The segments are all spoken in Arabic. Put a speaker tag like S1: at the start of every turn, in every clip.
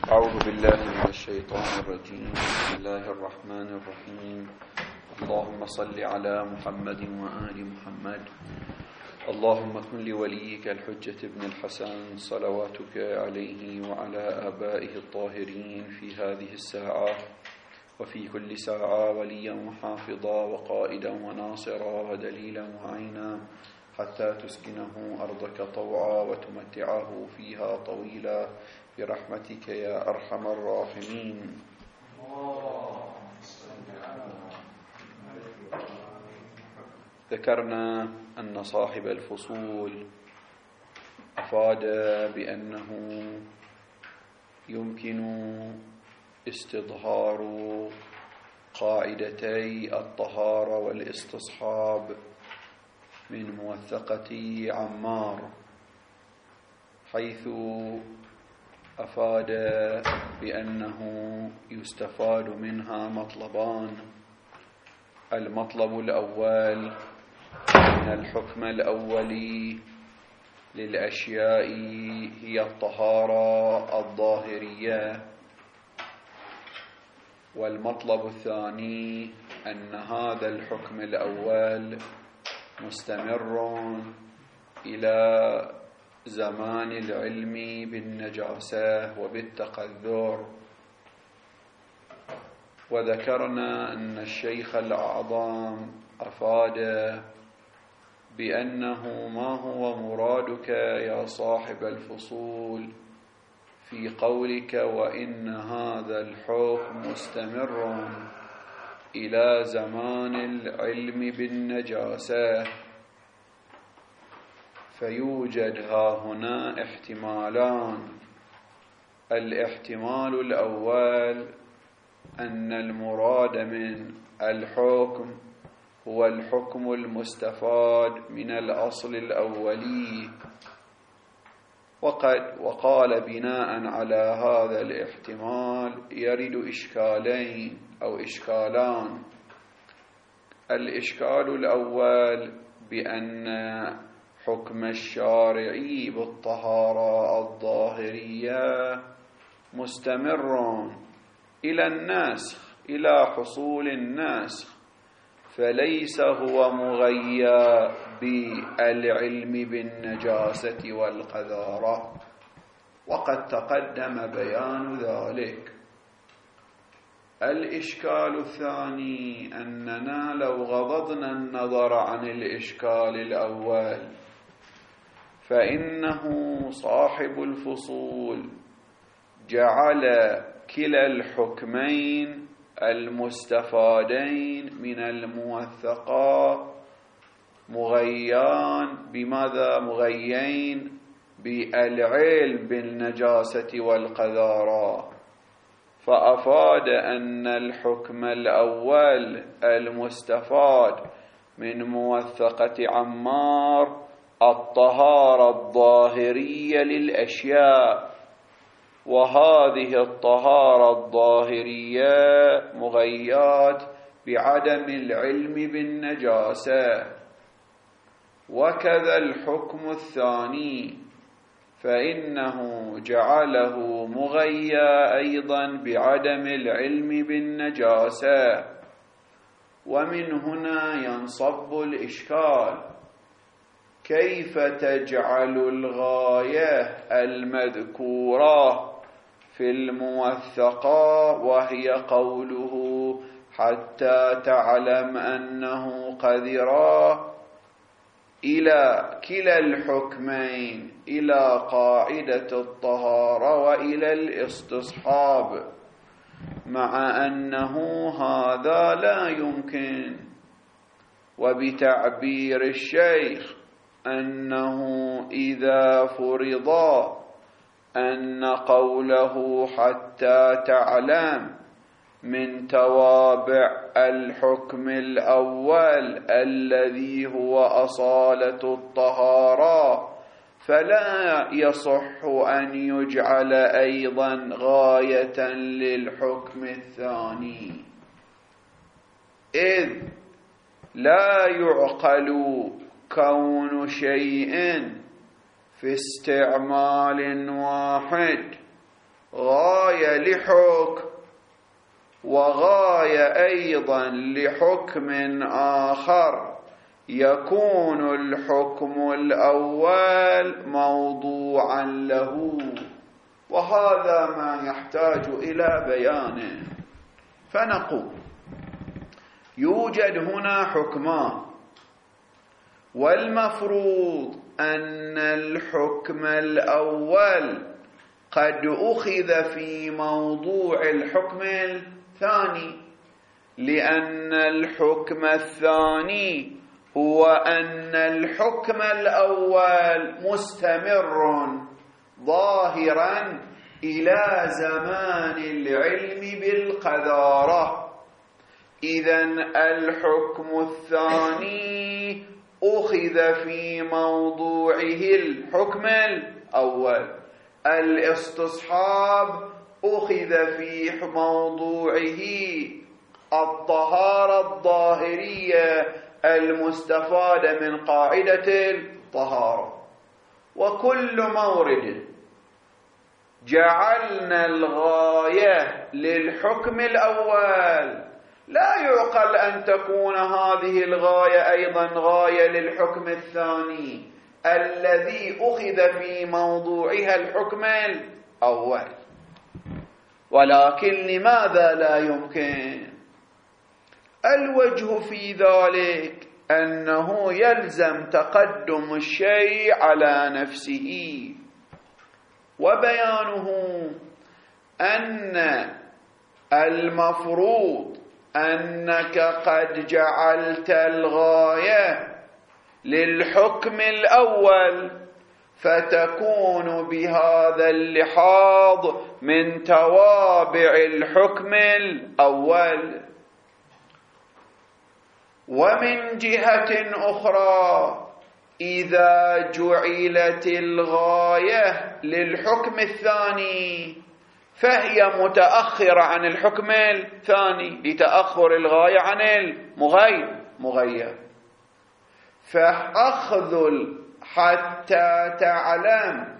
S1: أعوذ بالله من الشيطان الرجيم. بسم الله الرحمن الرحيم. اللهم صل على محمد وآل محمد. اللهم كن لوليك الحجة ابن الحسن صلواتك عليه وعلى آبائه الطاهرين في هذه الساعة وفي كل ساعة وليا وحافظا وقائدا وناصرا ودليلا وعينا حتى تسكنه أرضك طوعا وتمتعه فيها طويلا برحمتك يا أرحم الراحمين. ذكرنا أن صاحب الفصول أفاد بأنه يمكن استظهار قاعدتي الطهارة والاستصحاب من موثقة عمار، حيث أفاد بأنه يستفاد منها مطلبان. المطلب الأول أن الحكم الأولي للأشياء هي الطهارة الظاهرية، والمطلب الثاني أن هذا الحكم الأول مستمر إلى زمان العلم بالنجاسة وبالتقذر. وذكرنا أن الشيخ الأعظم أفاد بأنه ما هو مرادك يا صاحب الفصول في قولك وإن هذا الحكم مستمر إلى زمان العلم بالنجاسة. فيوجد هنا احتمالان. الاحتمال الأول أن المراد من الحكم هو الحكم المستفاد من الأصل الأولي، وقال بناء على هذا الاحتمال يرد إشكالين أو إشكالان. الإشكال الأول بأن حكم الشارعي بالطهارة الظاهرية مستمر إلى النسخ، إلى حصول النسخ، فليس هو مغيى بالعلم بالنجاسة والقذارة، وقد تقدم بيان ذلك. الإشكال الثاني أننا لو غضضنا النظر عن الإشكال الأول فإنه صاحب الفصول جعل كلا الحكمين المستفادين من الموثقات مغيان بماذا؟ مغيين بالعلم بالنجاسة والقذارة، فأفاد أن الحكم الأول المستفاد من موثقة عمار الطهارة الظاهرية للأشياء، وهذه الطهارة الظاهرية مغيات بعدم العلم بالنجاسة. وكذا الحكم الثاني فإنه جعله مغيا أيضا بعدم العلم بالنجاسة. ومن هنا ينصب الإشكال: كيف تجعل الغاية المذكورة في الموثقة وهي قوله حتى تعلم أنه قذرا إلى كلا الحكمين، إلى قاعدة الطهارة وإلى الاستصحاب، مع أنه هذا لا يمكن؟ وبتعبير الشيخ أنه إذا فرض أن قوله حتى تعلم من توابع الحكم الأول الذي هو أصالة الطهارة، فلا يصح أن يجعل أيضا غاية للحكم الثاني، إذ لا يعقل كون شيء في استعمال واحد غاية لحكم وغاية أيضا لحكم آخر، يكون الحكم الأول موضوعا له، وهذا ما يحتاج إلى بيانه. فنقول يوجد هنا حكمان، والمفروض أن الحكم الأول قد أخذ في موضوع الحكم الثاني، لأن الحكم الثاني هو أن الحكم الأول مستمر ظاهرا إلى زمان العلم بالقذارة. إذن الحكم الثاني أخذ في موضوعه الحكم الأول، الاستصحاب أخذ في موضوعه الطهارة الظاهرية المستفادة من قاعدة الطهارة. وكل مورد جعلنا الغاية للحكم الأول لا يعقل أن تكون هذه الغاية أيضا غاية للحكم الثاني الذي أخذ في موضوعها الحكم الأول. ولكن لماذا لا يمكن؟ الوجه في ذلك أنه يلزم تقدم الشيء على نفسه، وبيانه أن المفروض أنك قد جعلت الغاية للحكم الأول، فتكون بهذا اللحاظ من توابع الحكم الأول. ومن جهة أخرى إذا جعلت الغاية للحكم الثاني فهي متأخرة عن الحكم الثاني لتأخر الغاية عن المغير، فأخذ حتى تعلم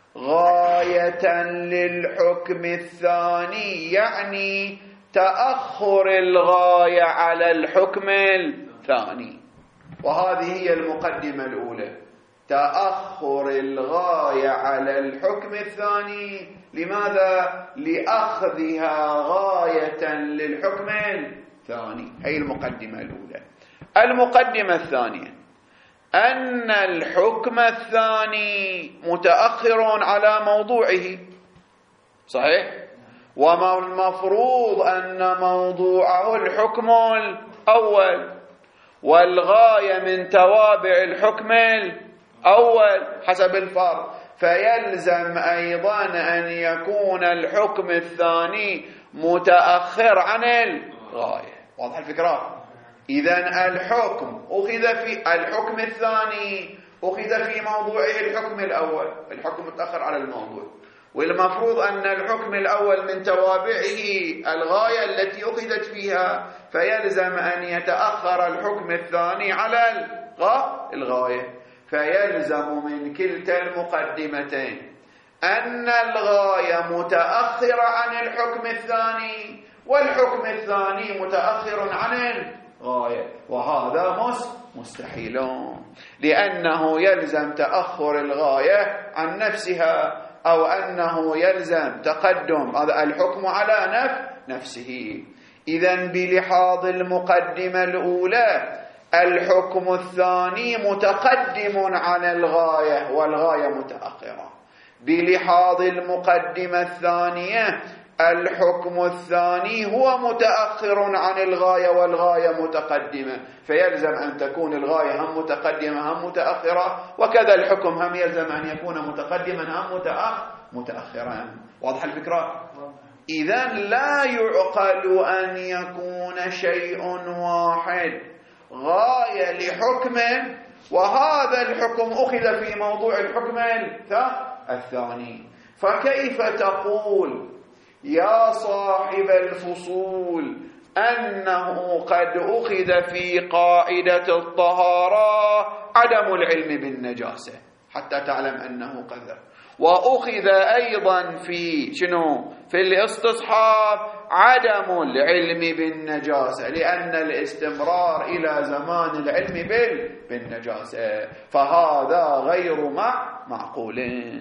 S1: غاية للحكم الثاني يعني تأخر الغاية على الحكم الثاني. وهذه هي المقدمة الأولى، تأخر الغاية على الحكم الثاني. لماذا؟ لأخذها غاية للحكم الثاني. هي المقدمة الأولى. المقدمة الثانية أن الحكم الثاني متأخر على موضوعه، صحيح؟ وما المفروض أن موضوعه الحكم الأول، والغاية من توابع الحكم الأول حسب الفرق، فيلزم أيضا أن يكون الحكم الثاني متأخر عن الغاية. واضح الفكرة؟ إذن الحكم الحكم الثاني أخذ في موضوعه الحكم الأول، الحكم متأخر على الموضوع، والمفروض أن الحكم الأول من توابعه الغاية التي أخذت فيها، فيلزم أن يتأخر الحكم الثاني على الغاية. فيلزم من كلتا المقدمتين أن الغاية متأخرة عن الحكم الثاني، والحكم الثاني متأخر عن الغاية، وهذا مستحيل، لأنه يلزم تأخر الغاية عن نفسها، أو أنه يلزم تقدم الحكم على نفسه. إذن بلحاظ المقدمة الأولى الحكم الثاني متقدم عن الغاية والغاية متأخرة. بلحاظ المقدمة الثانية الحكم الثاني هو متأخر عن الغاية والغاية متقدمة، فيلزم أن تكون الغاية هم متقدمة هم متأخرة، وكذا الحكم هم يلزم أن يكون متقدما هم متأخرا. واضح الفكرة؟ إذن لا يعقل أن يكون شيء واحد غاية لحكم وهذا الحكم أخذ في موضوع الحكم الثاني. فكيف تقول يا صاحب الفصول أنه قد أخذ في قاعدة الطهارة عدم العلم بالنجاسة حتى تعلم أنه قذر، وأخذ أيضا في شنو؟ في الاستصحاب عدم العلم بالنجاسة، لأن الاستمرار إلى زمان العلم بالنجاسة، فهذا غير معقول.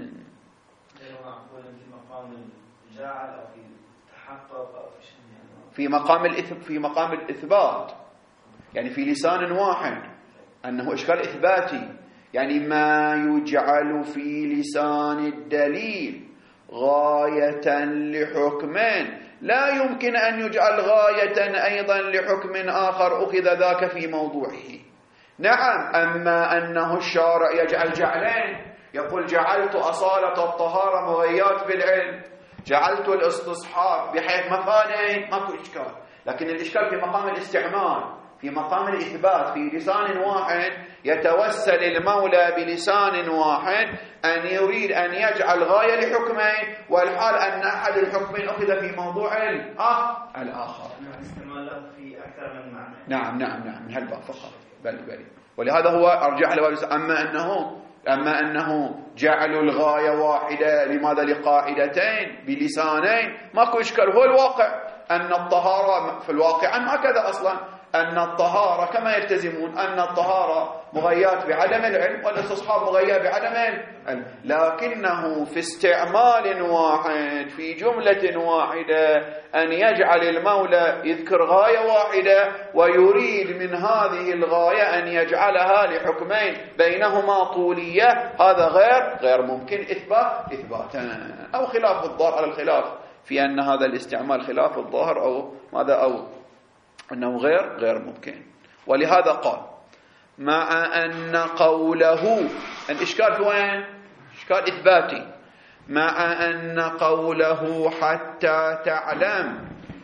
S2: غير معقول في مقام الجعل أو في التحقق أو في شيء،
S1: في مقام الإثبات، يعني في لسان واحد أنه إشكال إثباتي، يعني ما يجعل في لسان الدليل غاية لحكم لا يمكن أن يجعل غاية أيضا لحكم آخر أخذ ذاك في موضوعه. نعم، أما أنه الشارع يجعل جعلين، يقول جعلت أصالة الطهارة مغيات بالعلم، جعلت الاستصحاب بحيث مكانين، ماكو إشكال، لكن الإشكال في مقام الاستعمال، في مقام الإثبات في لسان واحد. يتوسل المولى بلسان واحد أن يريد أن يجعل غاية لحكمين، والحال أن أحد الحكمين أخذ في موضوع الآخر.
S2: استعماله في أكثر من معنى.
S1: نعم من هالباب فقط. بل ولهذا هو أرجع له. أما أنه جعلوا الغاية واحدة، لماذا؟ لقاعدتين بلسانين، ماكو إشكال. هو الواقع أن الطهارة في الواقع هكذا أصلا، أن الطهارة كما يلتزمون أن الطهارة مغيات بعدم العلم، والاستصحاب مغيات بعدم العلم، لكنه في استعمال واحد في جملة واحدة أن يجعل المولى يذكر غاية واحدة ويريد من هذه الغاية أن يجعلها لحكمين بينهما طولية، هذا غير ممكن إثباتا، أو خلاف الظاهر على الخلاف في أن هذا الاستعمال خلاف الظاهر أو ماذا، أو أنه غير ممكن. ولهذا قال مع أن قوله، الإشكال في وين؟ إشكال إثباتي. مع أن قوله حتى تعلم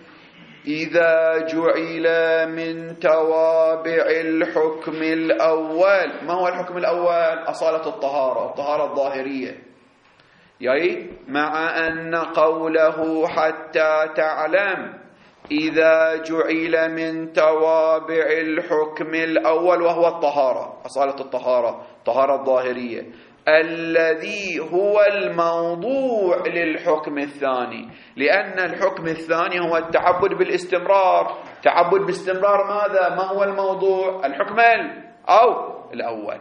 S1: إذا جعل من توابع الحكم الأول. ما هو الحكم الأول؟ أصالة الطهارة الظاهرية. يعني مع أن قوله حتى تعلم إذا جعل من توابع الحكم الأول، وهو الطهارة، أصالة الطهارة الظاهرية، الذي هو الموضوع للحكم الثاني، لأن الحكم الثاني هو التعبد بالاستمرار. تعبد باستمرار ماذا؟ ما هو الموضوع؟ الحكم الأول.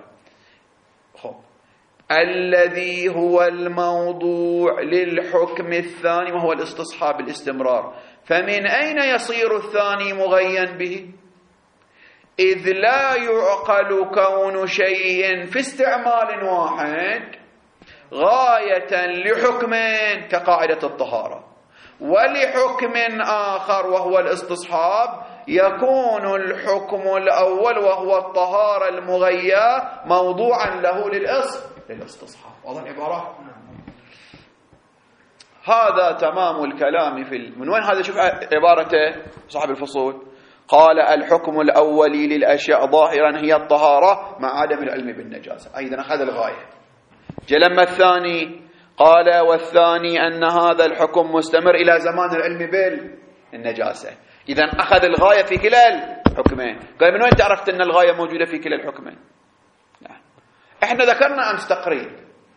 S1: الذي هو الموضوع للحكم الثاني وهو الاستصحاب الاستمرار، فمن أين يصير الثاني مغيا به؟ إذ لا يعقل كون شيء في استعمال واحد غاية لحكم كقاعدة الطهارة، ولحكم آخر وهو الاستصحاب يكون الحكم الأول وهو الطهارة المغية موضوعا له للاستصحاب. واضح العبارة؟ هذا تمام الكلام من وين هذا؟ شوف عبارته صاحب الفصول، قال الحكم الأولي للأشياء ظاهرا هي الطهارة مع عدم العلم بالنجاسة. أيضا أخذ الغاية. جلما الثاني قال والثاني أن هذا الحكم مستمر إلى زمان العلم بالنجاسة. إذا أخذ الغاية في كلا الحكمين. قال من وين تعرفت أن الغاية موجودة في كلا الحكمين؟ احنا ذكرنا أمس تقريب،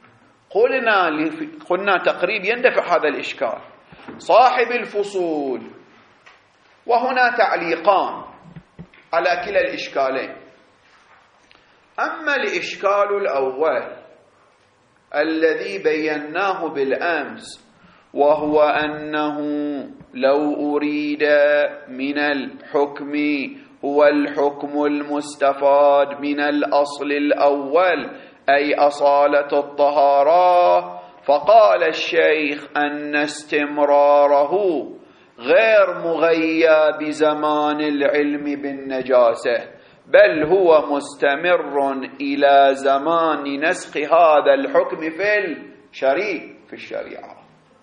S1: قلنا تقريب يندفع هذا الإشكال. صاحب الفصول وهنا تعليقان على كلا الإشكالين. أما الإشكال الأول الذي بيناه بالأمس، وهو أنه لو أريد من الحكم هو الحكم المستفاد من الأصل الأول أي أصالة الطهارة، فقال الشيخ أن استمراره غير مغيى بزمان العلم بالنجاسة، بل هو مستمر إلى زمان نسخ هذا الحكم في الشريعة.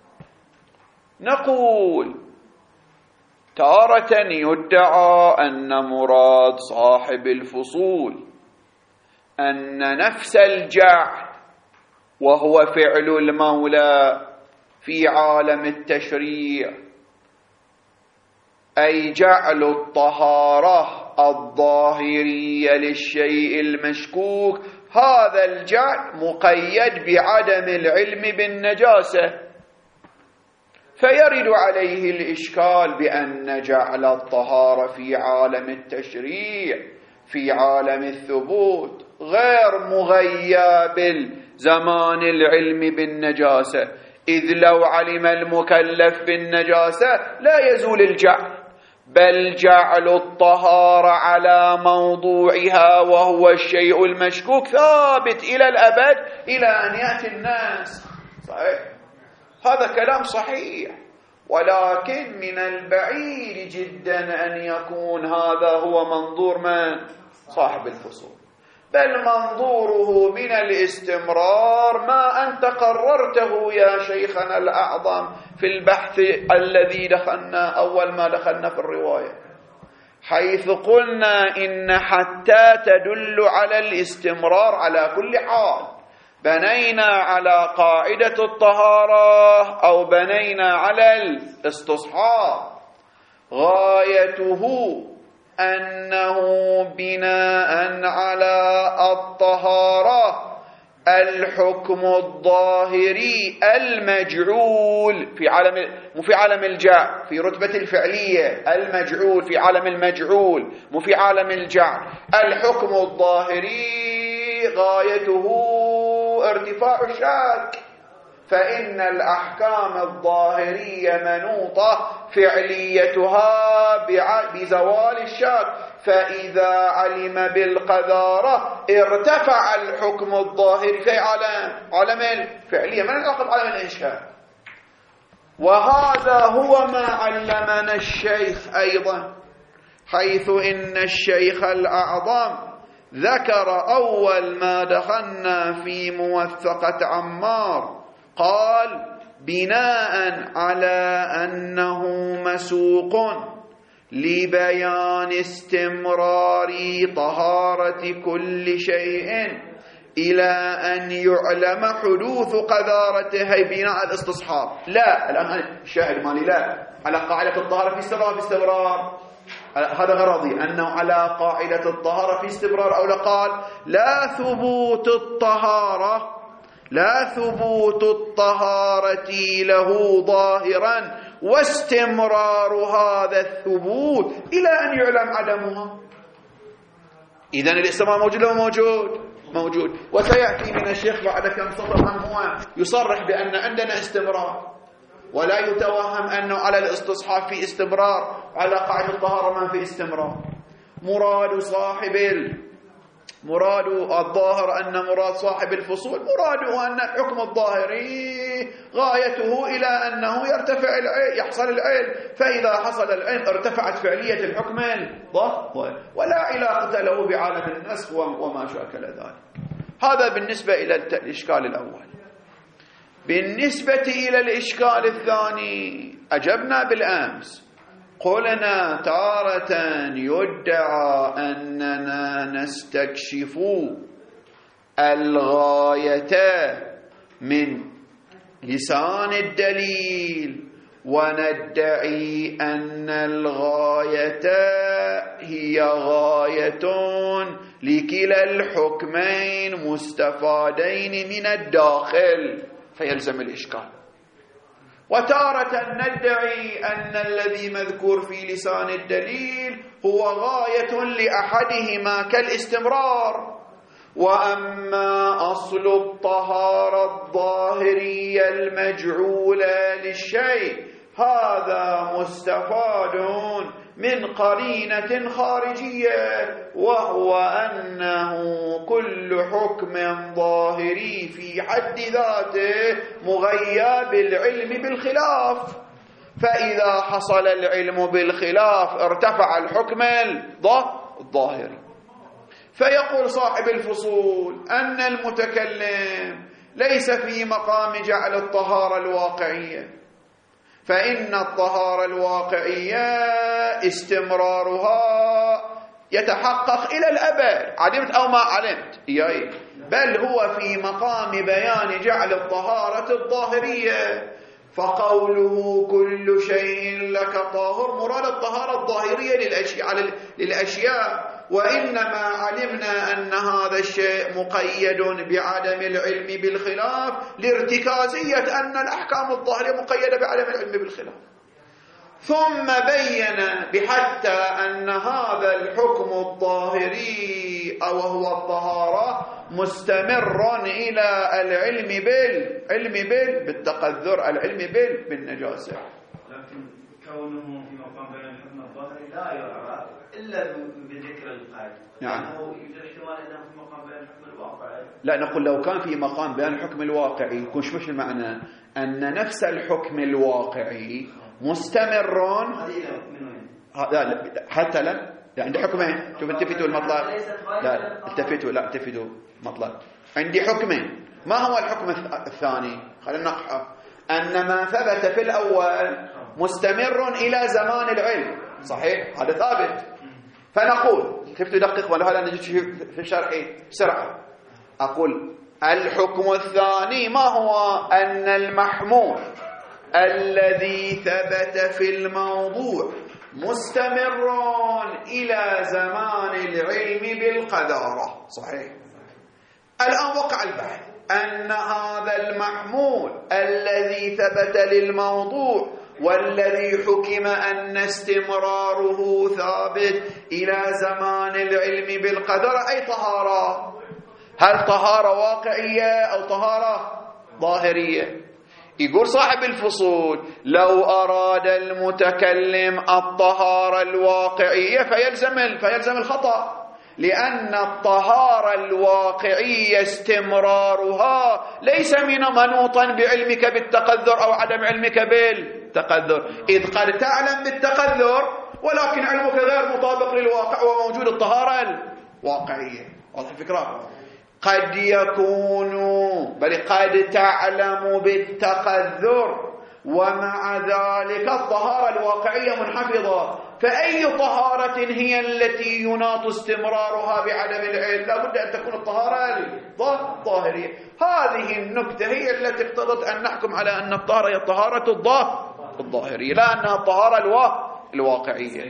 S1: نقول تارة يدعى أن مراد صاحب الفصول أن نفس الجعل وهو فعل المولى في عالم التشريع، أي جعل الطهارة الظاهرية للشيء المشكوك، هذا الجعل مقيد بعدم العلم بالنجاسة، فيرد عليه الإشكال بأن جعل الطهارة في عالم التشريع في عالم الثبوت غير مغيب بالزمان العلم بالنجاسة، إذ لو علم المكلف بالنجاسة لا يزول الجعل، بل جعل الطهارة على موضوعها وهو الشيء المشكوك ثابت إلى الأبد إلى أن يأتي الناس. صحيح، هذا كلام صحيح، ولكن من البعيد جدا أن يكون هذا هو منظور من؟ صاحب الفصول، بل منظوره من الاستمرار ما أنت قررته يا شيخنا الأعظم في البحث الذي دخلنا أول ما دخلنا في الرواية، حيث قلنا إن حتى تدل على الاستمرار على كل حال، بنينا على قاعدة الطهارة أو بنينا على الاستصحاب، غايته أنه بناء على الطهارة الحكم الظاهري المجعول في عالم، مو في عالم الجعل، في رتبة الفعلية، المجعول في عالم المجعول مو في عالم الجعل، الحكم الظاهري غايته ارتفاع الشك، فإن الأحكام الظاهرية منوطة فعليتها بزوال الشك، فإذا علم بالقذارة ارتفع الحكم الظاهري في عالم الفعلية، من العلاقة بعالم الإنشاء. وهذا هو ما علمنا الشيخ أيضا، حيث إن الشيخ الأعظم ذكر أول ما دخلنا في موثقة عمار، قال بناء على أنه مسوق لبيان استمرار طهارة كل شيء إلى أن يعلم حدوث قذارته، بناء الاستصحاب. لا، الآن الشاهد مالي لا على قاعدة الطهارة في استمرار، هذا غرضي، أنه على قاعدة الطهارة في استمرار، أو لقال لا ثبوت الطهارة له ظاهرا واستمرار هذا الثبوت إلى أن يعلم عدمها. إذن الاستمرار موجود له موجود، وسيأتي من الشيخ بعد كم سطر من هو يصرح بأن عندنا استمرار، ولا يتوهم أنه على الاستصحاب في استمرار، على قاعدة الطهارة ما في استمرار. مراد الظاهر أن مراد صاحب الفصول مراده أن الحكم الظاهري غايته إلى أنه يرتفع العلم، يحصل العلم، فإذا حصل العلم ارتفعت فعلية الحكم الظاهر، ولا علاقة له بعالم النسخ وما شاكل ذلك. هذا بالنسبة إلى الإشكال الأول. بالنسبة إلى الإشكال الثاني أجبنا بالأمس، قلنا تارة يدعى أننا نستكشف الغاية من لسان الدليل، وندعي أن الغاية هي غاية لكلا الحكمين مستفادين من الداخل، فيلزم الإشكال. وتارة ندعي أن الذي مذكور في لسان الدليل هو غاية لأحدهما كالاستمرار، وأما أصل الطهارة الظاهرية المجعولة للشيء هذا مستفاد من قرينة خارجية، وهو أنه كل حكم ظاهري في حد ذاته مغيب بالعلم بالخلاف، فإذا حصل العلم بالخلاف ارتفع الحكم الظاهري. فيقول صاحب الفصول أن المتكلم ليس في مقام جعل الطهارة الواقعية، فإن الطهارة الواقعية استمرارها يتحقق إلى الأبد، علمت أو ما علمت، بل هو في مقام بيان جعل الطهارة الظاهرية. فقوله كل شيء لك طاهر مراد الطهارة الظاهرية للأشياء، وإنما علمنا أن هذا الشيء مقيد بعدم العلم بالخلاف لارتكازية أن الأحكام الظاهرية مقيدة بعدم العلم بالخلاف. ثم بين بحتى أن هذا الحكم الظاهري أو هو الطهارة مستمر إلى العلم بالتقذر، العلم بالنجاسة.
S2: لكن كونه في مقام بين الحكم الظاهري لا يرى إلا بذكر القيد.
S1: نعم.
S2: يوجد احتمال أنه في مقام بين الحكم الواقعي.
S1: لا، نقول لو كان في مقام بين الحكم الواقعي يكون شو المعنى؟ أن نفس الحكم الواقعي مستمر. لا حتى لا عندي حكمين. شوف التفتوا المطلب. لا التفتوا مطلب. عندي حكمين. ما هو الحكم الثاني؟ خلينا نقحه. أن ما ثبت في الأول مستمر إلى زمان العلم، صحيح؟ هذا ثابت. فنقول تفتوا دقيق ولا هذا نجد في شرحي بسرعة. أقول الحكم الثاني ما هو؟ أن المحمول الذي ثبت في الموضوع مستمر إلى زمان العلم بالقذارة، صحيح؟ الآن وقع البحث أن هذا المحمول الذي ثبت للموضوع والذي حكم أن استمراره ثابت إلى زمان العلم بالقدر أي طهارة؟ هل طهارة واقعية أو طهارة ظاهرية؟ يقول صاحب الفصول لو أراد المتكلم الطهارة الواقعية فيلزم الخطأ، لأن الطهارة الواقعية استمرارها ليس من منوطا بعلمك بالتقذر أو عدم علمك بالتقذر، إذ قد تعلم بالتقذر ولكن علمك غير مطابق للواقع وموجود الطهارة الواقعية. واضح الفكرة؟ قد يكون بل قد تعلم بالتقذر ومع ذلك الطهارة الواقعية منحفظة، فأي طهارة هي التي يناط استمرارها بعدم العلم؟ لا بد أن تكون الطهارة الظاهرية. هذه النكتة هي التي اقتضت أن نحكم على أن الطهارة هي الطهارة الظاهرية لا أنها الطهارة الواقعية.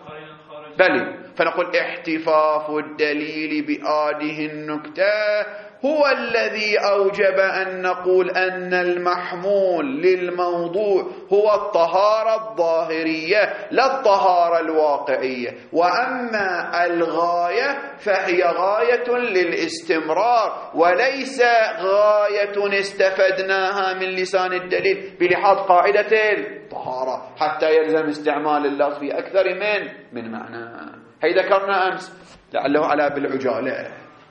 S1: بل فنقول احتفاف الدليل بهذه النكتة هو الذي أوجب أن نقول أن المحمول للموضوع هو الطهارة الظاهرية لا الطهارة الواقعية، وأما الغاية فهي غاية للاستمرار وليس غاية استفدناها من لسان الدليل بلحاظ قاعدة الطهارة حتى يلزم استعمال اللفظ في أكثر من معنى. هي ذكرنا أمس لعله على بالعجالة.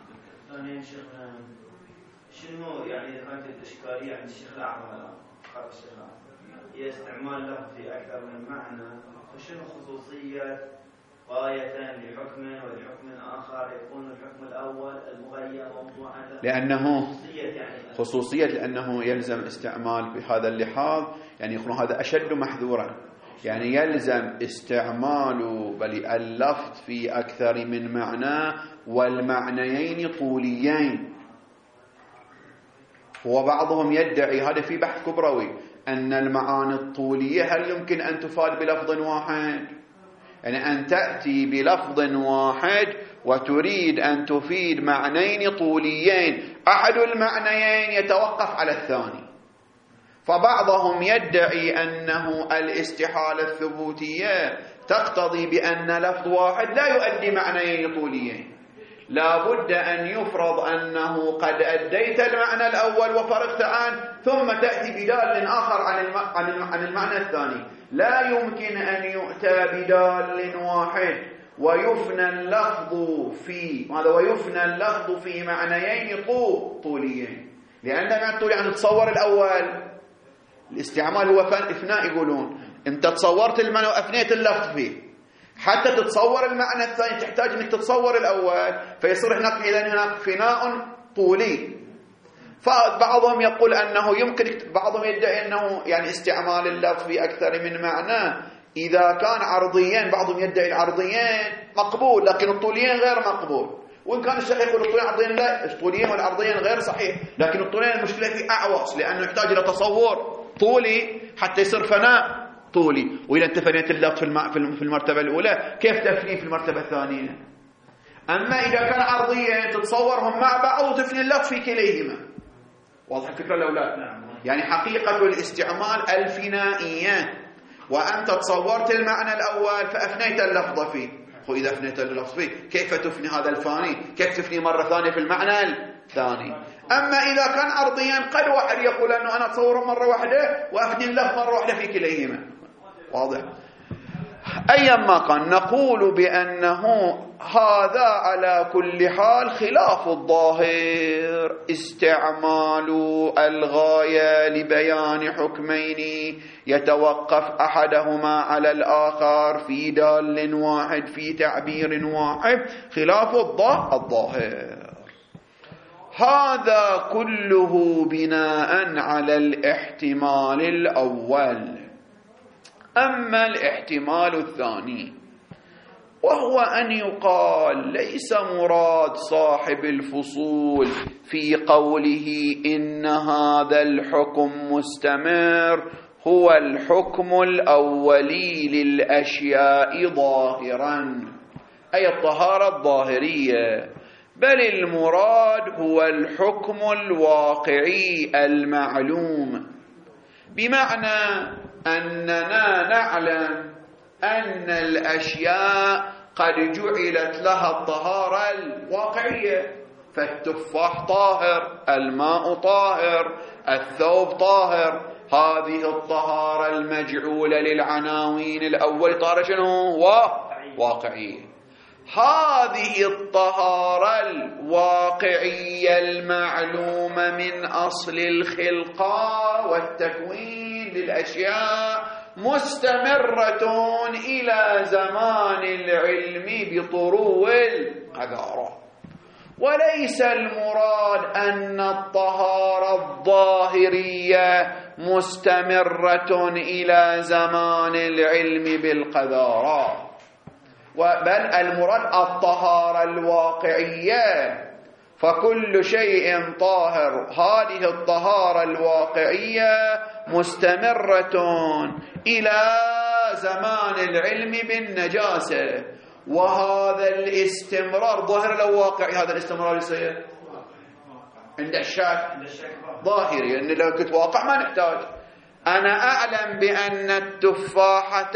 S2: شنو يعني هذه الإشكالية عند الشيخ الأعظم هي استعمال له في أكثر من معنى، فشنو خصوصية غاية لحكم ولحكم آخر يكون الحكم الأول المغير موضوعا
S1: لأنه خصوصية لأنه يلزم استعمال بهذا اللحاظ، يعني يكون هذا أشد محذورا، يعني يلزم استعمال بل اللفظ في أكثر من معنى والمعنيين طوليين. وبعضهم يدعي هذا في بحث كبروي أن المعاني الطولية هل يمكن أن تفاد بلفظ واحد؟ يعني أن تأتي بلفظ واحد وتريد أن تفيد معنيين طوليين، أحد المعنيين يتوقف على الثاني. فبعضهم يدعي أنه الاستحالة الثبوتية تقتضي بأن لفظ واحد لا يؤدي معنيين طوليين، لا بد أن يفرض أنه قد أديت المعنى الأول وفرغت عنه ثم تأتي بدال آخر عن المعنى الثاني. لا يمكن أن يؤتى بدال واحد ويفنى اللفظ في معنيين طوليين، لأن معنى طولي أن تتصور الأول الاستعمال هو إفناء، يقولون أنت تصورت المعنى وأفنيت اللفظ فيه، حتى تتصور المعنى الثاني تحتاج أنك تتصور الأول، فيصير هناك فناء طولي. فبعضهم يقول أنه يمكن، بعضهم يدعي أنه يعني استعمال اللفظ في أكثر من معنى إذا كان عرضيين، بعضهم يدعي العرضيين مقبول لكن الطوليين غير مقبول، وإن كان الشيخ يقول الطوليين عرضيين لا، الطوليين والعرضيين غير صحيح، لكن الطوليين المشكلة في أعوص لأنه يحتاج إلى تصور طولي حتى يصير فناء طولي. وإذا انت فنيت اللفظ في المرتبة الأولى كيف تفنيه في المرتبة الثانية؟ أما إذا كان عرضيا تتصورهم مع بعض وتفني اللفظ في كليهما. واضح الفكرة لو لا؟ يعني حقيقة الاستعمال الفنائية، وأنت تصورت المعنى الأول فأفنيت اللفظ فيه. إذا أفنيت اللفظ فيه كيف تفني هذا الفاني؟ كيف تفني مرة ثانية في المعنى الثاني؟ أما إذا كان عرضيا قد واحد يقول أنه أنا أتصوره مرة واحدة وأفني اللفظ مرة واحدة في كليهما. واضح؟ أيما كان نقول بأنه هذا على كل حال خلاف الظاهر، استعمال الغاية لبيان حكمين يتوقف أحدهما على الآخر في دال واحد في تعبير واحد، خلاف الظاهر. هذا كله بناء على الاحتمال الأول. أما الاحتمال الثاني وهو أن يقال ليس مراد صاحب الفصول في قوله إن هذا الحكم مستمر هو الحكم الأولي للأشياء ظاهرا، أي الطهارة الظاهرية، بل المراد هو الحكم الواقعي المعلوم، بمعنى أننا نعلم أن الأشياء قد جعلت لها الطهارة الواقعية، فالتفاح طاهر، الماء طاهر، الثوب طاهر. هذه الطهارة المجعولة للعناوين الأول طهارة شنو؟ واقعية. هذه الطهارة الواقعية المعلومة من أصل الخلقة والتكوين للأشياء مستمرة إلى زمان العلم بطرو القذارة، وليس المراد أن الطهارة الظاهرية مستمرة إلى زمان العلم بالقذارة، بل المراد الطهارة الواقعية، فكل شيء طاهر. هذه الطهارة الواقعية مستمرة إلى زمان العلم بالنجاسة، وهذا الاستمرار ظاهر لو واقعي. هذا الاستمرار يصير عند الشك ظاهري، أن لو كنت واقع ما نحتاج. أنا أعلم بأن التفاحة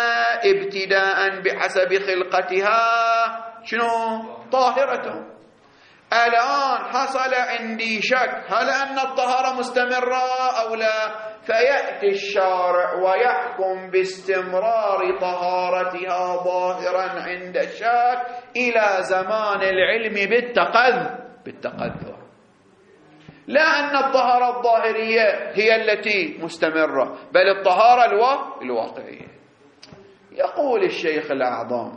S1: ابتداء بحسب خلقتها شنو؟ طاهرة. الآن حصل عندي شك هل أن الطهارة مستمرة أو لا، فيأتي الشارع ويحكم باستمرار طهارتها ظاهرا عند الشك إلى زمان العلم بالتقذر، لا أن الطهارة الظاهرية هي التي مستمرة، بل الطهارة الواقعية. يقول الشيخ الأعظم: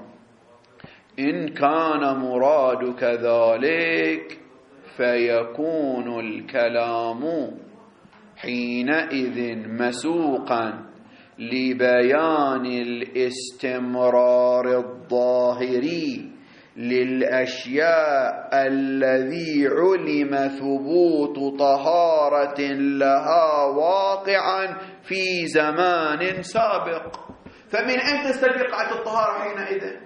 S1: إن كان مرادك ذلك فيكون الكلام حينئذ مسوقا لبيان الاستمرار الظاهري للأشياء الذي علم ثبوت طهارة لها واقعا في زمان سابق. فمن أين تستفيد قاعدة الطهارة حينئذ؟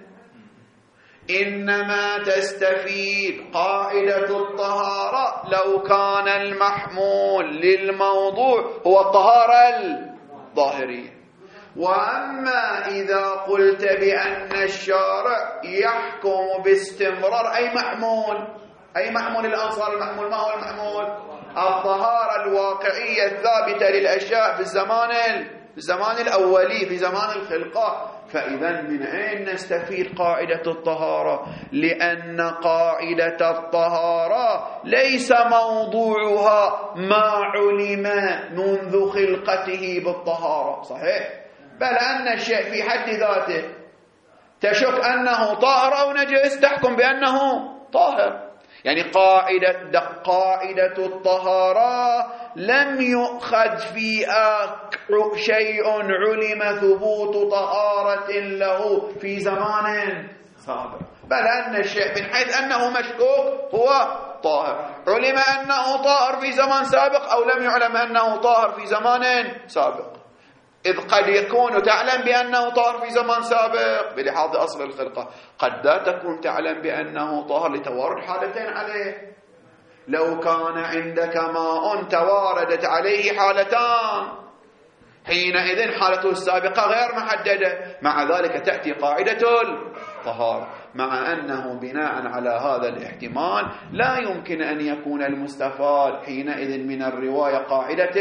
S1: إنما تستفيد قاعدة الطهارة لو كان المحمول للموضوع هو الطهارة الظاهرية. وأما إذا قلت بأن الشارع يحكم باستمرار أي محمول الأنصار، المحمول ما هو المحمول؟ الطهارة الواقعية الثابتة للأشياء في الزمان الأولي في زمان الخلقة. فإذا من أين نستفيد قاعدة الطهارة؟ لأن قاعدة الطهارة ليس موضوعها ما علم منذ خلقته بالطهارة، صحيح؟ بل أن الشيء في حد ذاته تشك أنه طاهر أو نجس تحكم بأنه طاهر. يعني قاعدة الطهارة لم يؤخذ فيها شيء علم ثبوت طهارة له في زمان سابق، بل أن الشيء من حيث أنه مشكوك هو طاهر، علم أنه طاهر في زمان سابق أو لم يعلم أنه طاهر في زمان سابق. إذ قد يكون تعلم بأنه طاهر في زمان سابق بلحاظ أصل الخلقة، قد لا تكون تعلم بأنه طاهر لتوارد حالتين عليه. لو كان عندك ماء تواردت عليه حالتان، حينئذ حالته السابقة غير محددة، مع ذلك تأتي قاعدة الطهارة، مع أنه بناء على هذا الاحتمال لا يمكن أن يكون المستفاد حينئذ من الرواية قاعدة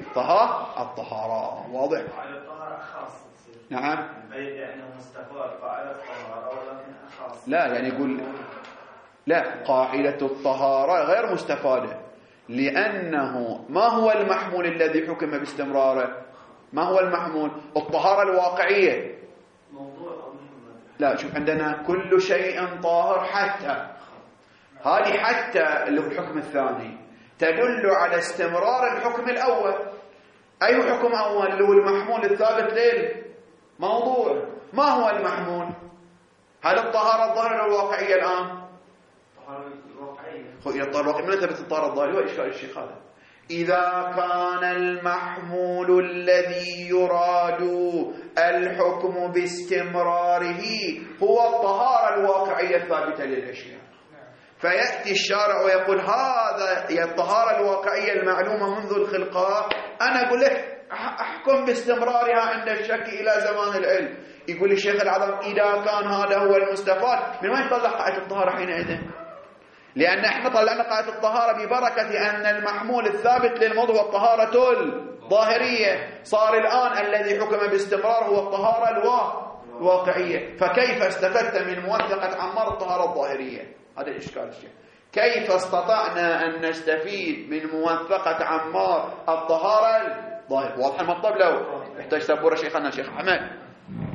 S1: الطهارة. واضح؟
S2: قاعدة الطهارة خاصة.
S1: نعم.
S2: يعني مستفاد قاعدة الطهارة ولكن خاصة.
S1: لا يعني يقول لا، قاعدة الطهارة غير مستفادة، لأنه ما هو المحمول الذي حكم باستمراره؟ ما هو المحمول؟ الطهارة الواقعية. لا، شوف، عندنا كل شيء طاهر حتى، هذه حتى اللي هو الحكم الثاني تدل على استمرار الحكم الأول. أي حكم أول؟ اللي هو المحمول الثابت للموضوع. ما هو المحمول؟ هل الطهارة الظاهرة الواقعية الآن؟
S2: الطهارة الواقعية.
S1: إلى الطهارة الواقعية، من ثبت الطهارة الظاهرة؟ هو إشكال الشيخ هذا. إذا كان المحمول الذي يراد الحكم باستمراره هو الطهارة الواقعية الثابتة للأشياء، فيأتي الشارع ويقول هذا هي الطهارة الواقعية المعلومة منذ الخلقة، أنا أقول لك أحكم باستمرارها عند الشك إلى زمان العلم. يقول الشيخ العظم إذا كان هذا هو المستفاد، من وين طلع قاعدة الطهارة حينئذ؟ لأن احنا طلعنا قاعدة الطهارة ببركة أن المحمول الثابت للموضوع هو الطهارة الظاهرية، صار الآن الذي حكم باستمرار هو الطهارة الواقعية. فكيف استفدت من موثقة عمار الطهارة الظاهرية؟ هذا الإشكال الشيخ. كيف استطعنا أن نستفيد من موثقة عمار الطهارة الظاهرية؟ واضح المطلب؟ لو يحتاج سبورة شيخنا الشيخ أحمد.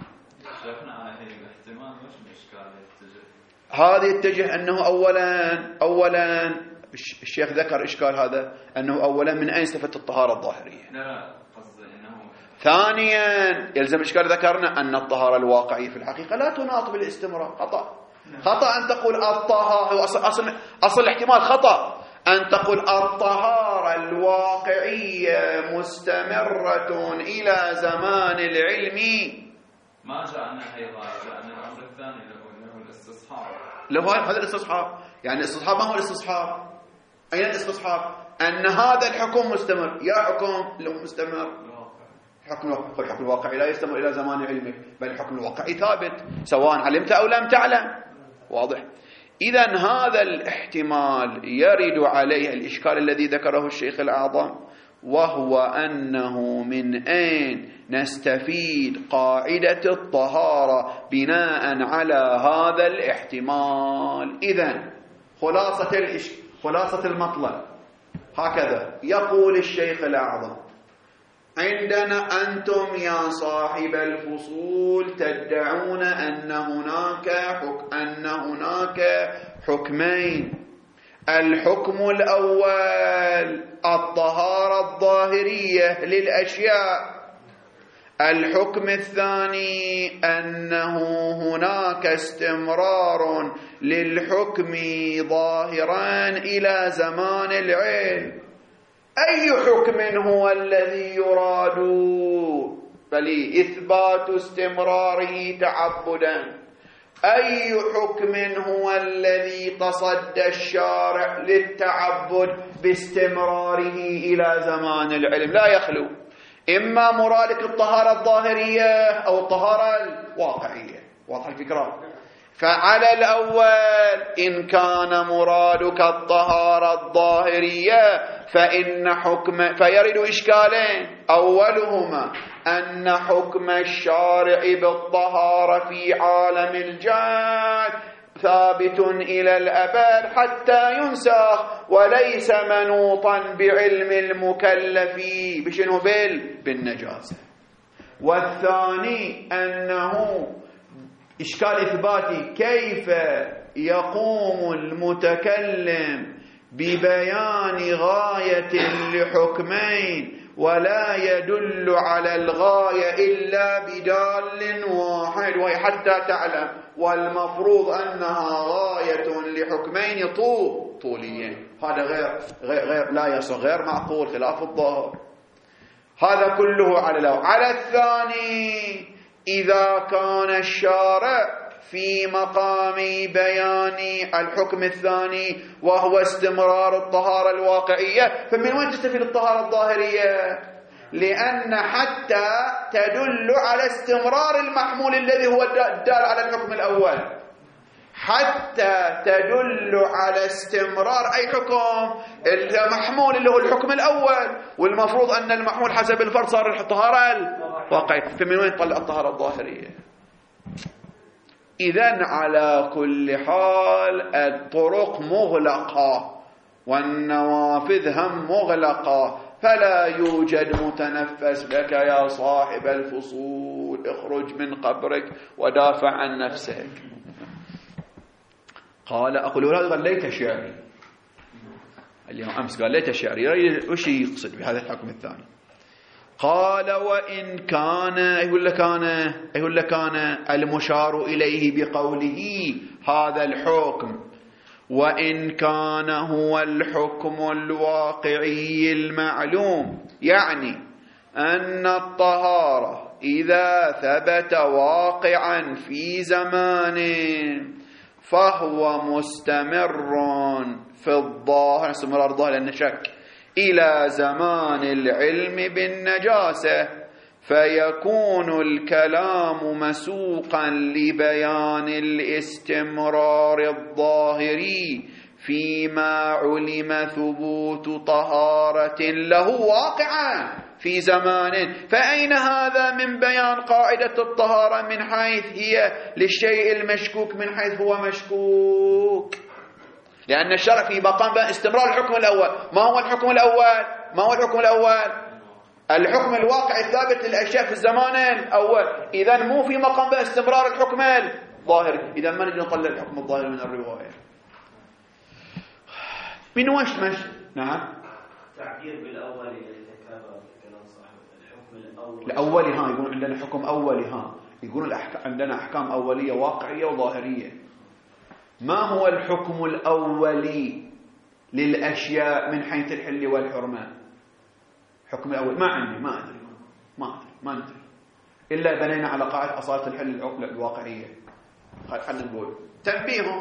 S1: هذا يتجه أنه أولا الشيخ ذكر إشكال هذا، أنه أولا من أين استفدت الطهارة الظاهرية؟
S3: لا قصدي أنه
S1: ثانيا يلزم إشكال ذكرنا أن الطهارة الواقعية في الحقيقة لا تناط بالاستمرار. خطأ أن تقول الطهارة، أصل الاحتمال خطأ أن تقول الطهارة الواقعية مستمرة إلى زمان العلم.
S3: ما جاءنا أيضا، جاءنا الأمر الثاني له الاستصحاب.
S1: هذا الاستصحاب، يعني الاستصحاب ما هو الاستصحاب؟ أين الاستصحاب؟ أن هذا الحكم مستمر. يا حكم له مستمر؟ الحكم الواقعي لا يستمر إلى زمان علمك، بل الحكم الواقعي ثابت سواء علمت أو لم تعلم. واضح؟ إذن هذا الاحتمال يرد عليه الإشكال الذي ذكره الشيخ الأعظم، وهو أنه من أين نستفيد قاعدة الطهارة بناء على هذا الاحتمال. إذن خلاصة المطلب هكذا يقول الشيخ الأعظم: عندنا أنتم يا صاحب الفصول تدعون أن هناك حكمين. الحكم الأول الطهارة الظاهرية للأشياء، الحكم الثاني أنه هناك استمرار للحكم ظاهرا إلى زمان العلم. أي حكم هو الذي يراد؟ بل إثبات استمراره تعبدا. أي حكم هو الذي تصدى الشارع للتعبد باستمراره إلى زمان العلم؟ لا يخلو إما مرادك الطهارة الظاهرية أو الطهارة الواقعية. واضح الفكرة؟ فعلى الأول إن كان مرادك الطهارة الظاهرية فيرد إشكالين: أولهما أن حكم الشارع بالطهارة في عالم الجهل ثابت إلى الأبد حتى ينسخ، وليس منوطا بعلم المكلف بشنو؟ بالنجاسة. والثاني أنه إشكال إثباتي: كيف يقوم المتكلم ببيان غاية لحكمين ولا يدل على الغاية إلا بدال واحد، وهي حتى تعلم، والمفروض أنها غاية لحكمين طوليين. هذا غير لا يصح، غير معقول، خلاف الظاهر. هذا كله على الأول. على الثاني إذا كان الشارع في مقام بيان الحكم الثاني وهو استمرار الطهارة الواقعية، فمن وين تستفيد الطهارة الظاهرية؟ لأن حتى تدل على استمرار المحمول الذي هو الدال على الحكم الأول، حتى تدل على استمرار أي حكم المحمول اللي هو الحكم الأول، والمفروض أن المحمول حسب الفرض صار الطهارة الواقعية، فمن وين تطلع الطهارة الظاهرية؟ إذن على كل حال الطرق مغلقة والنوافذ هم مغلقة، فلا يوجد متنفس لك يا صاحب الفصول، اخرج من قبرك ودافع عن نفسك. قال أقول هذا قال ليت شعري، اليوم أمس قال ليت شعري، وش يقصد بهذا الحكم الثاني؟ قال وإن كان يقول لك أنا المشار إليه بقوله هذا الحكم، وإن كان هو الحكم الواقعي المعلوم، يعني أن الطهارة إذا ثبت واقعا في زمان فهو مستمر في الظاهر، استمرار الظاهر لأنه شك، إلى زمان العلم بالنجاسة، فيكون الكلام مسوقا لبيان الاستمرار الظاهري فيما علم ثبوت طهارة له واقعا في زمان. فأين هذا من بيان قاعدة الطهارة من حيث هي للشيء المشكوك من حيث هو مشكوك؟ لأن الشرع في مقام استمرار الحكم الأول. ما هو الحكم الأول؟ الحكم الواقع الثابت للأشياء في الزمان الأول. إذن مو في مقام استمرار الحكم الظاهر. إذن ما نجي نطلع الحكم الظاهر من الرواية. من وش نعم
S2: تعبير بالأول يتكرر كلام صاحب الحكم الأول.
S1: الأولي يقول عندنا حكم أولي يقول عندنا أحكام أولية واقعية وظاهرية. ما هو الحكم الأولي للأشياء من حيث الحل والحرمة؟ حكم الأول ما عندي، ما ندري إلا بنينا على قاعدة أصالة الحل الواقعية. خلينا نقول تنبيه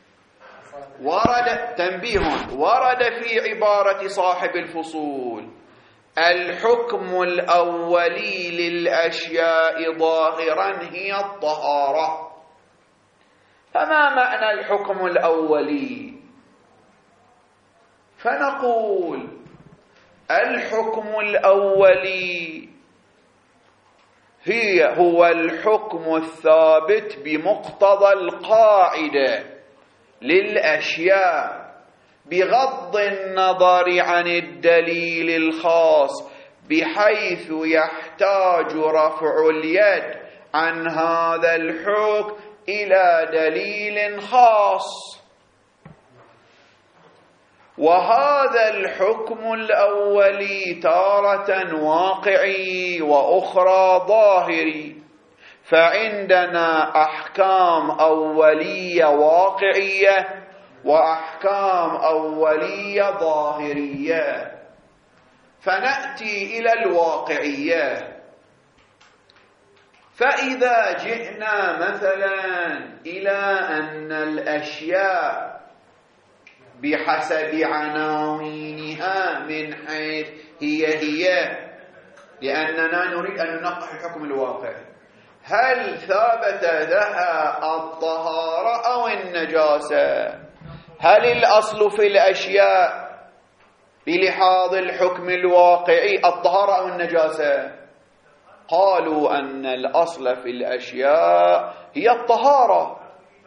S1: ورد في عبارة صاحب الفصول الحكم الأولي للأشياء ظاهرا هي الطهارة. فما معنى الحكم الأولي؟ فنقول الحكم الأولي هو الحكم الثابت بمقتضى القاعدة للأشياء بغض النظر عن الدليل الخاص، بحيث يحتاج رفع اليد عن هذا الحكم إلى دليل خاص. وهذا الحكم الأولي تارة واقعي وأخرى ظاهري. فعندنا أحكام أولية واقعية وأحكام أولية ظاهرية. فنأتي إلى الواقعية. فإذا جئنا مثلا إلى أن الأشياء بحسب عناوينها من حيث هي لأننا نريد أن ننقح الحكم الواقعي، هل ثابت لها الطهارة أو النجاسة؟ هل الأصل في الأشياء بلحاظ الحكم الواقعي الطهارة أو النجاسة؟ قالوا أن الأصل في الأشياء هي الطهارة،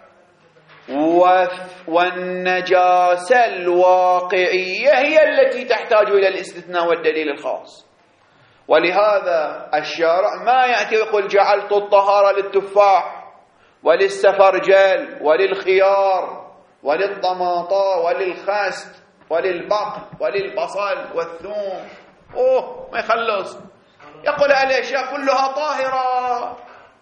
S1: والنجاسة الواقعية هي التي تحتاج إلى الاستثناء والدليل الخاص. ولهذا الشارع ما يأتي ويقول جعلت الطهارة للتفاح وللسفرجل وللخيار وللطماطة وللخست وللبقل وللبصل والثوم، ما يخلص، يقول الأشياء كلها طاهرة.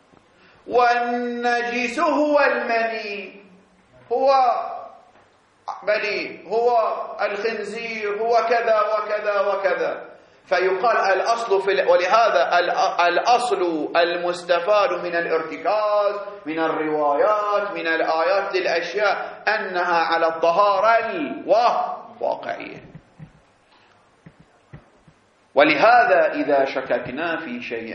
S1: والنجس هو المني، هو الخنزير، هو كذا وكذا وكذا. فيقال الأصل ولهذا الأصل المستفاد من الارتكاز من الروايات من الآيات للأشياء أنها على الطهارة الواقعية. ولهذا إذا شككنا في شيء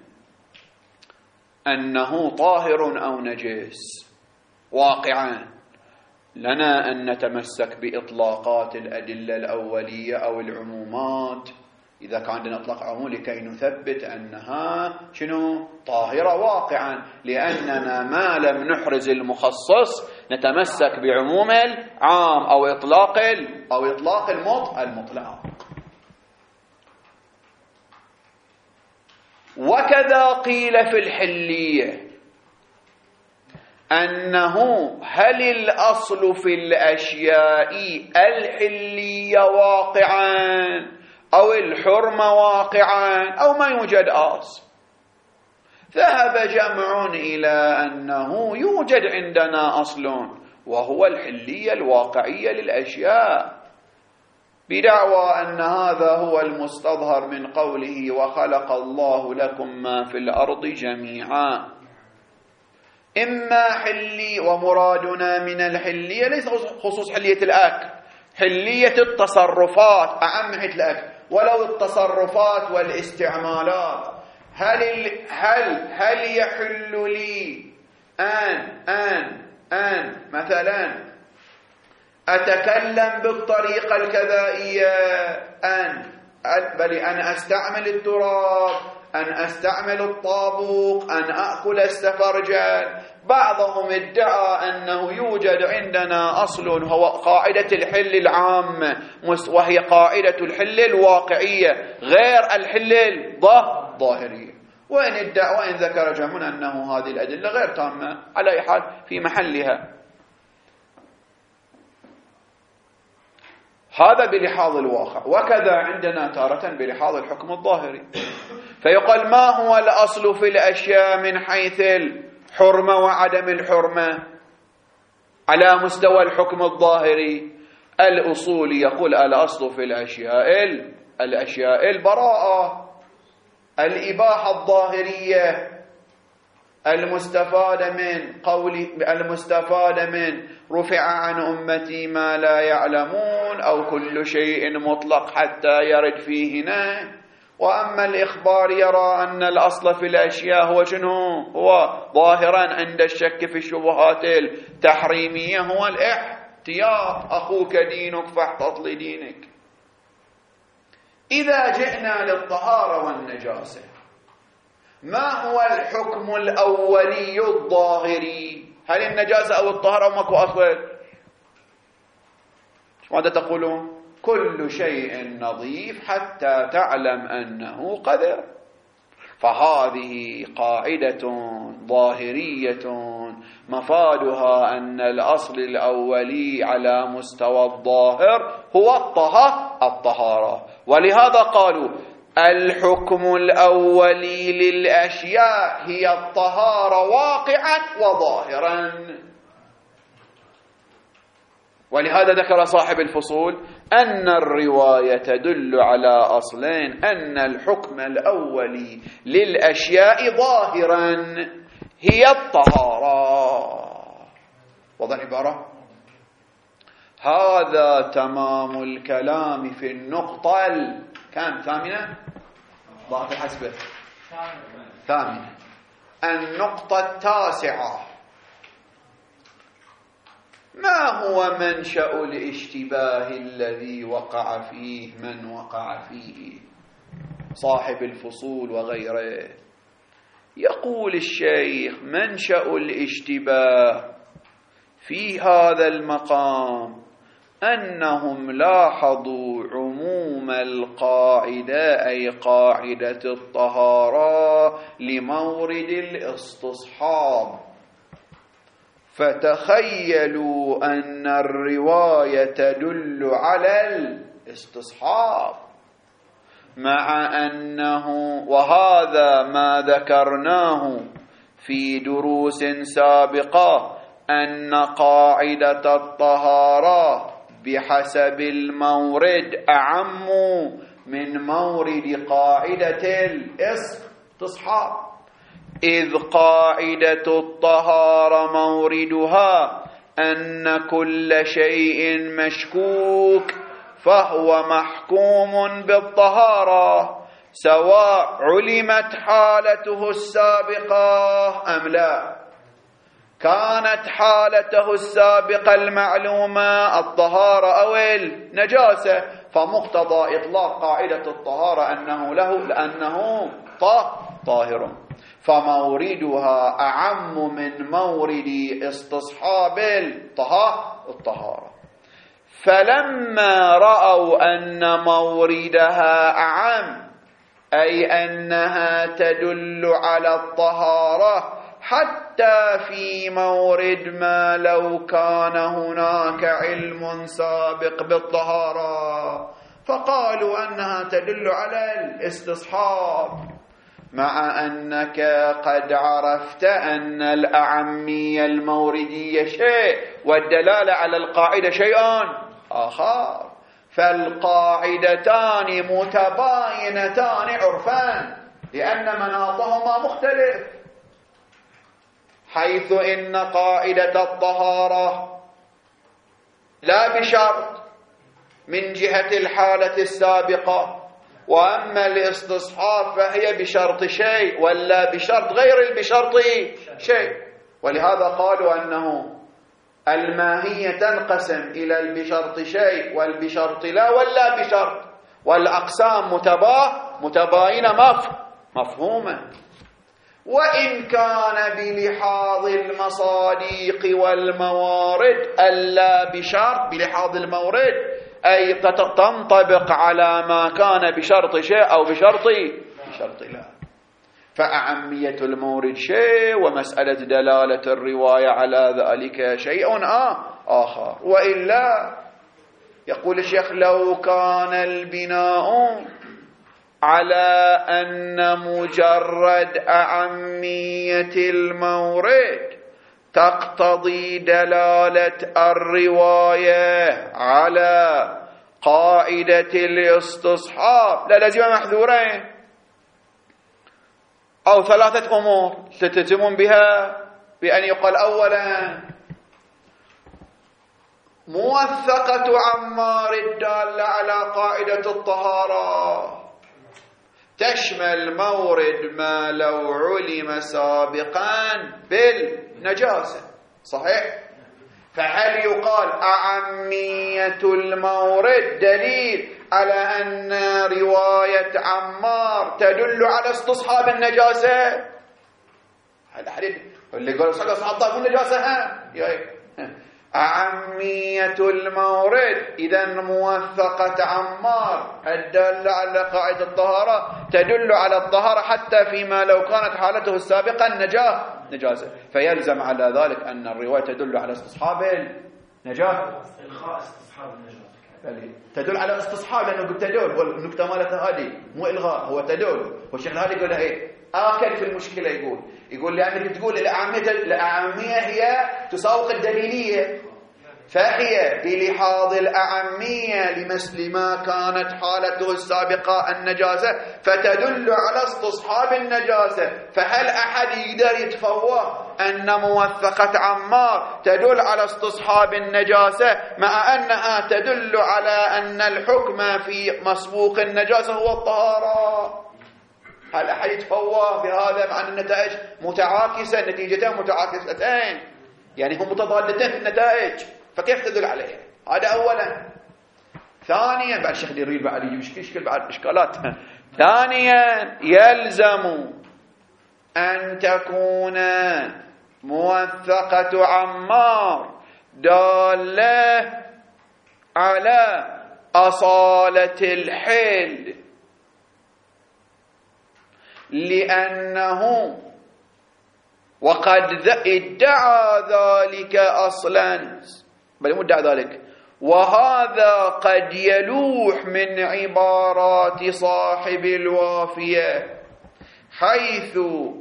S1: أنه طاهر أو نجس واقعا لنا أن نتمسك بإطلاقات الأدلة الأولية أو العمومات إذا كان عندنا إطلاق عموم لكي نثبت أنها طاهرة واقعا، لأننا ما لم نحرز المخصص نتمسك بعموم العام أو إطلاق المطلق. وكذا قيل في الحلية أنه هل الأصل في الأشياء الحلية واقعا أو الحرمة واقعا أو ما يوجد أصل. ذهب جمع إلى أنه يوجد عندنا أصل وهو الحلية الواقعية للأشياء، بدعوى أن هذا هو المستظهر من قوله وخلق الله لكم ما في الأرض جميعا. إما حلي، ومرادنا من الحلية ليس خصوص حلية الأكل، حلية التصرفات أعم من الأكل، ولو التصرفات والاستعمالات. هل يحل لي أن مثلا أتكلم بالطريقة الكذائية، بل أن أستعمل التراب، أن أستعمل الطابوق، أن أأكل السفرجل. بعضهم ادعى أنه يوجد عندنا أصل هو قاعدة الحل العام، وهي قاعدة الحل الواقعية غير الحل الظاهرية. وإن ذكر جمعنا أنه هذه الأدلة غير تامة على أي حال في محلها. هذا بلحاظ الواقع. وكذا عندنا تارة بلحاظ الحكم الظاهري، فيقال ما هو الأصل في الأشياء من حيث الحرمة وعدم الحرمة على مستوى الحكم الظاهري. الأصول يقول الأصل في الأشياء البراءة، الإباحة الظاهرية المستفاد من رفع عن أمتي ما لا يعلمون، أو كل شيء مطلق حتى يرد فيه نهي. وأما الإخبار يرى أن الأصل في الأشياء هو هو ظاهرا عند الشك في الشبهات التحريمية هو الاحتياط، أخوك دينك فاحتط لدينك. إذا جئنا للطهارة والنجاسة، ما هو الحكم الأولي الظاهري؟ هل النجاسة أو الطهارة أو ماكو أصل؟ ماذا تقولون؟ كل شيء نظيف حتى تعلم أنه قذر. فهذه قاعدة ظاهرية مفادها أن الأصل الأولي على مستوى الظاهر هو الطهارة. ولهذا قالوا الحكم الأولي للأشياء هي الطهارة واقعا وظاهرا. ولهذا ذكر صاحب الفصول أن الرواية تدل على أصلين: أن الحكم الأولي للأشياء ظاهرا هي الطهارة. وضع العبارة. هذا تمام الكلام في النقطة كم ثامنة؟ ضعف الحسبة ثامنة. النقطة التاسعة: ما هو منشأ الاشتباه الذي وقع فيه من وقع فيه؟ صاحب الفصول وغيره. يقول الشيخ: منشأ الاشتباه في هذا المقام أنهم لاحظوا عموم القاعدة، أي قاعدة الطهارة، لمورد الاستصحاب، فتخيلوا أن الرواية تدل على الاستصحاب، مع أنه وهذا ما ذكرناه في دروس سابقة أن قاعدة الطهارة بحسب المورد أعم من مورد قاعدة الاستصحاب، إذ قاعدة الطهارة موردها أن كل شيء مشكوك فهو محكوم بالطهارة سواء علمت حالته السابقة أم لا. كانت حالته السابقة المعلومة الطهارة أو النجاسة، فمقتضى إطلاق قاعدة الطهارة لأنه طاهر، فموردها أعم من مورد استصحاب الطهارة. فلما رأوا أن موردها أعم، أي أنها تدل على الطهارة حتى في مورد ما لو كان هناك علم سابق بالطهارة، فقالوا أنها تدل على الاستصحاب، مع أنك قد عرفت أن الأعمية الموردية شيء والدلالة على القاعدة شيء آخر. فالقاعدتان متباينتان عرفان لأن مناطهما مختلف، حيث إن قاعدة الطهارة لا بشرط من جهة الحالة السابقة، وأما الاستصحاب فهي بشرط شيء ولا بشرط غير بشرط شيء. ولهذا قالوا أنه الماهية تنقسم إلى البشرط شيء والبشرط لا ولا بشرط، والأقسام متباينة مفهومة. وإن كان بلحاظ المصاديق والموارد ألا بشرط، بلحاظ المورد أي تنطبق على ما كان بشرط شيء أو بشرط لا. فأعمية المورد شيء ومسألة دلالة الرواية على ذلك شيء آخر. وإلا يقول الشيخ لو كان البناء على أن مجرد أعمية المورد تقتضي دلالة الرواية على قاعدة الاستصحاب للزم محذورين أو ثلاثة أمور تلتزمون بها، بأن يقال أولا موثقة عمار الدالة على قاعدة الطهارة تشمل مورد ما لو علم سابقا بالنجاسة، صحيح؟ فهل يقال أعمية المورد دليل على أن رواية عمار تدل على استصحاب النجاسة؟ هذا حديث اللي يقول استصحاب النجاسة أعمية المورد إذا موثقة عمار الدالة على قاعدة الطهارة تدل على الطهارة حتى فيما لو كانت حالته السابقة نجاسة، فيلزم على ذلك أن الرواية تدل على استصحاب النجاسة،
S2: إلغاء استصحاب النجاسة
S1: تدل على استصحاب، لأنه قلت تدل، والنكتة مالتها هذه مو إلغاء، هو تدل. والشيخ هذا يقول إيه آكل في المشكلة، يقول لأنك تقول الأعمية هي تساوق الدليلية، فهي بلحاظ الأعمية لمثل ما كانت حالته السابقة النجاسة فتدل على استصحاب النجاسة. فهل أحد يقدر يتفوه أن موثقة عمار تدل على استصحاب النجاسة مع أنها تدل على أن الحكم في مسبوق النجاسة هو الطهارة؟ هل أحد يتفوه بهذا مع أن النتائج متعاكسة، نتيجتين متعاكستين، يعني هم متضادتين في النتائج، فكيف تدل عليها؟ هذا أولا. ثانيا بعد الشيخ يريد بعد يشكل بعد إشكالات. ثانيا يلزم أن تكون موثقة عمار دالة على أصالة الحل، لأنه وقد ادعى ذلك أصلا، بل مدعى ذلك، وهذا قد يلوح من عبارات صاحب الوافية، حيث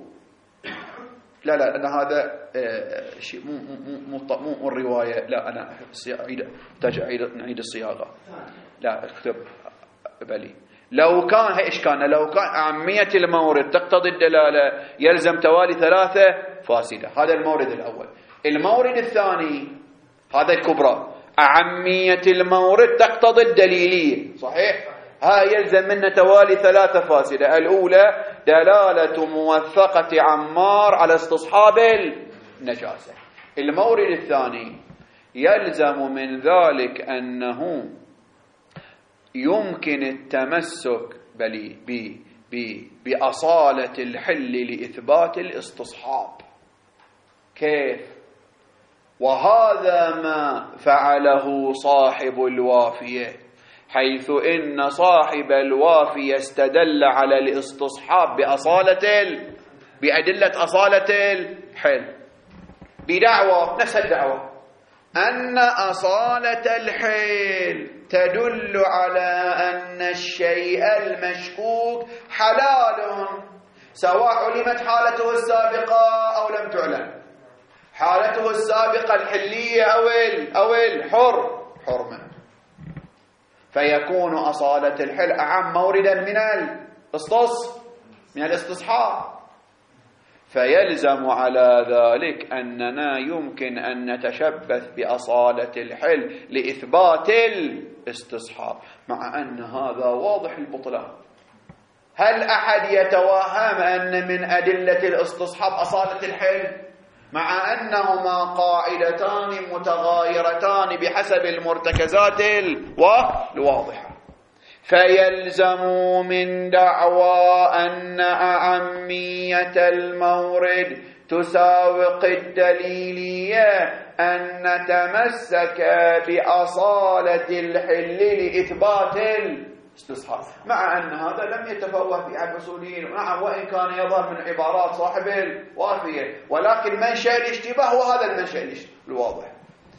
S1: لا أنا هذا شيء مو الرواية، لا أنا أحتاج نعيد الصياغة، لا اكتب بلي لو كان هي إشكالنا، لو كان أعمية المورد تقتضي الدلالة يلزم توالي 3 فاسدة. هذا المورد الأول. المورد الثاني هذا الكبرى، أعمية المورد تقتضي الدليلية، صحيح؟ ها يلزم منه توالي 3 فاسدة. الأولى دلالة موثقة عمار على استصحاب النجاسة. المورد الثاني يلزم من ذلك أنه يمكن التمسك بأصالة الحل لإثبات الاستصحاب. كيف؟ وهذا ما فعله صاحب الوافية، حيث إن صاحب الوافية استدل على الاستصحاب بأدلة أصالة الحل، بدعوة نفس الدعوة أن أصالة الحل تدل على أن الشيء المشكوك حلال، سواء علمت حالته السابقة أو لم تعلم. حالته السابقة الحلية أو الحرمة، فيكون أصالة الحل أعم موردا من الاستصحاب. فيلزم على ذلك أننا يمكن أن نتشبث بأصالة الحل لإثبات الاستصحاب، مع أن هذا واضح البطلان. هل أحد يتوهم أن من أدلة الاستصحاب أصالة الحل، مع أنهما قاعدتان متغايرتان بحسب المرتكزات الواضحة؟ فيلزم من دعوى أن أعمية المورد تساوق الدليلية أن نتمسك بأصالة الحل لإثبات الاستصحاب، مع أن هذا لم يتفوه في عن الأصوليين. نعم، وإن كان يظهر من عبارات صاحب الوافية، ولكن منشأ الاشتباه هو هذا المنشأ الواضح.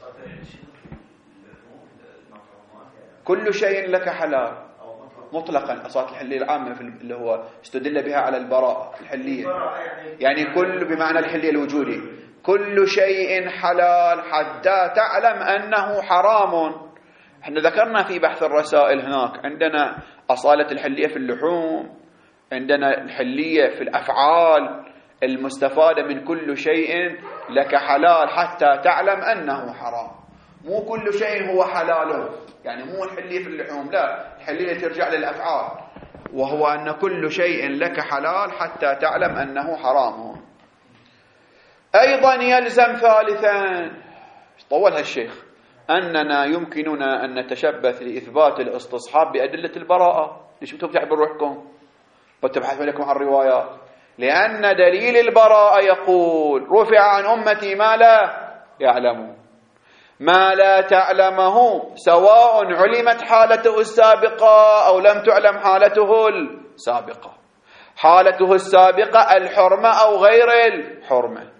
S1: كل شيء لك حلال مطلقا. أصالة الحلية العامة اللي هو استدل بها على البراءة الحلية، يعني كل بمعنى الحلية الوجودي، كل شيء حلال حتى تعلم أنه حرام. احنا ذكرنا في بحث الرسائل هناك عندنا أصالة الحلية في اللحوم، عندنا الحلية في الأفعال المستفادة من كل شيء لك حلال حتى تعلم أنه حرام. مو كل شيء هو حلال، يعني مو الحلية في اللحوم، لا، الحلية ترجع للأفعال، وهو أن كل شيء لك حلال حتى تعلم أنه حرام. أيضا يلزم ثالثا، طول هالشيخ، أننا يمكننا أن نتشبث لإثبات الاستصحاب بأدلة البراءة. ليش أنتم تعبوا روحكم وتبحثوا لكم عن الروايات؟ لأن دليل البراءة يقول: رفع عن أمتي ما لا يعلمون. ما لا تعلمه سواء علمت حالته السابقة أو لم تعلم حالته السابقة. حالته السابقة الحرمة أو غير الحرمة.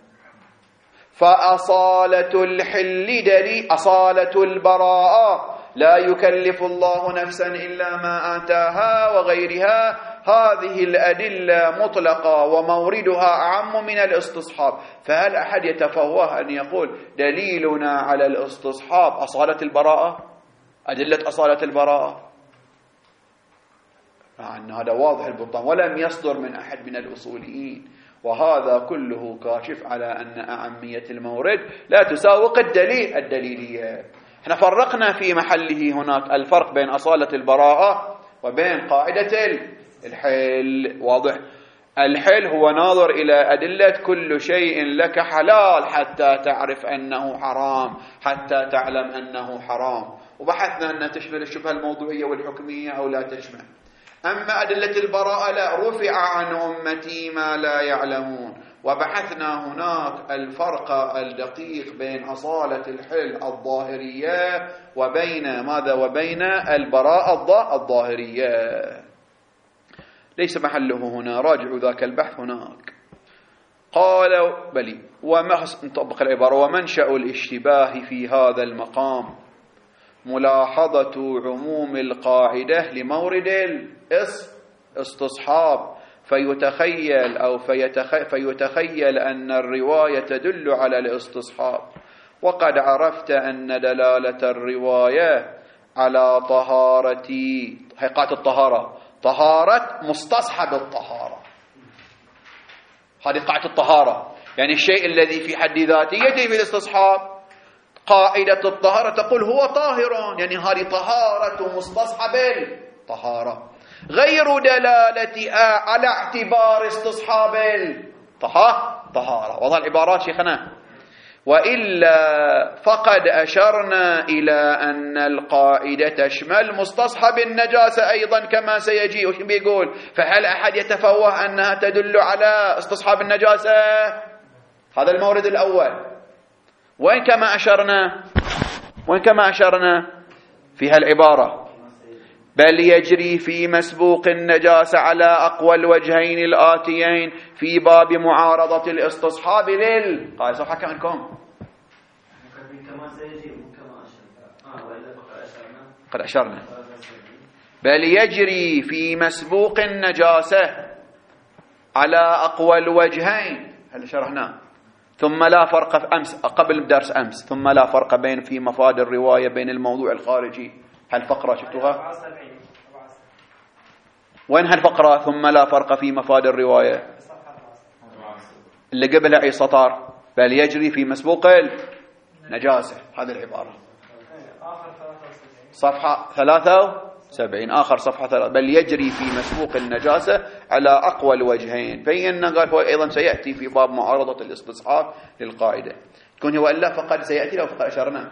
S1: فأصالة الحل دليل، أصالة البراءة لا يكلف الله نفسا إلا ما آتاها وغيرها. هذه الأدلة مطلقة وموردها أعم من الاستصحاب. فهل أحد يتفوه أن يقول دليلنا على الاستصحاب أصالة البراءة، أدلة أصالة البراءة؟ أن هذا واضح البطلان، ولم يصدر من أحد من الأصوليين. وهذا كله كاشف على أن أعمية المورد لا تساوق الدليلية. احنا فرقنا في محله هناك الفرق بين أصالة البراءة وبين قاعدة الحل. واضح؟ الحل هو ناظر إلى أدلة كل شيء لك حلال حتى تعرف أنه حرام، حتى تعلم أنه حرام. وبحثنا أنها تشمل الشبهة الموضوعية والحكمية أو لا تشمل. أما أدلة البراءة لا، رفع عن أمتي ما لا يعلمون. وبحثنا هناك الفرق الدقيق بين أصالة الحل الظاهرية وبين ماذا؟ وبين البراءة الظاهرية. ليس محله هنا، راجعوا ذاك البحث هناك. قالوا بلي نطبق العبارة: ومنشأ الاشتباه في هذا المقام ملاحظة عموم القاعدة لمورد الاستصحاب، فيتخيل أن الرواية تدل على الاستصحاب. وقد عرفت أن دلالة الرواية على حقيقة الطهارة طهارة مستصحب الطهارة. هذه قاعدة الطهارة، يعني الشيء الذي في حد ذاته يجري بالاستصحاب. قاعدة الطهارة تقول هو طاهر، يعني هذه طهارة مستصحب الطهارة، غير دلالة على اعتبار استصحاب الطهارة. وضع العبارات شيخنا. وإلا فقد أشرنا إلى أن القاعدة تشمل مستصحب النجاسة أيضا كما سيجي. وش بيقول؟ فهل أحد يتفوه أنها تدل على استصحاب النجاسة؟ هذا المورد الأول. وين كما أشرنا في هالعبارة؟ بل يجري في مسبوق النجاسة على أقوى الوجهين الآتيين في باب معارضة الاستصحاب قال صفحة كم عندكم؟ قد أشرنا. بل يجري في مسبوق النجاسة على أقوى الوجهين، هل شرحناه؟ ثم لا فرق أمس قبل درس أمس، ثم لا فرق بين في مفاد الرواية بين الموضوع الخارجي. هالفقرة شفتوها؟ وين هالفقرة؟ ثم لا فرق في مفاد الرواية اللي قبلها أي سطر؟ بل يجري في مسبوق النجاسة، هذه العبارة صفحة 73 آخر صفحة 3. بل يجري في مسبوق النجاسة على أقوى الوجهين. فإن قال هو أيضا سيأتي في باب معارضة الاستصحاب للقاعدة. كون هو إلا فقد سيأتي لو فقد أشرنا.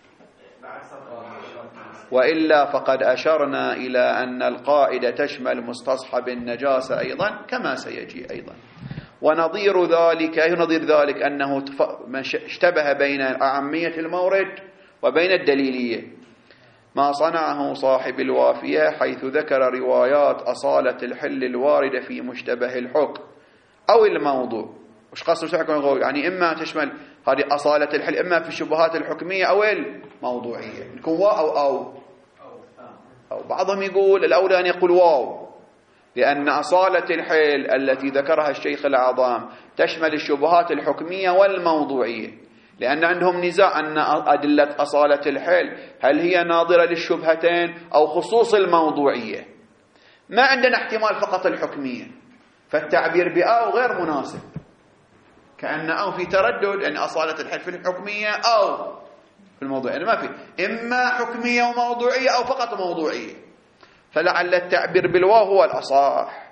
S1: وإلا فقد أشرنا إلى أن القاعدة تشمل مستصحب النجاسة أيضا كما سيجي أيضا. ونظير ذلك أنه اشتبه بين أعمية المورد وبين الدليلية ما صنعه صاحب الوافية، حيث ذكر روايات أصالة الحل الواردة في مشتبه الحكم أو الموضوع. وش قصد يعني إما تشمل هذه أصالة الحل إما في الشبهات الحكمية أو الموضوعية، يكون واو أو بعضهم يقول الأولى أن يقول واو، لأن أصالة الحل التي ذكرها الشيخ الأعظم تشمل الشبهات الحكمية والموضوعية، لأن عندهم نزاع أن أدلة أصالة الحل هل هي ناظرة للشبهتين أو خصوص الموضوعية. ما عندنا احتمال فقط الحكمية، فالتعبير بأو غير مناسب، كأن أو في تردد أن أصالة الحل في الحكمية أو في الموضوعية، ما في إما حكمية وموضوعية أو فقط موضوعية، فلعل التعبير بالواو هو الأصح.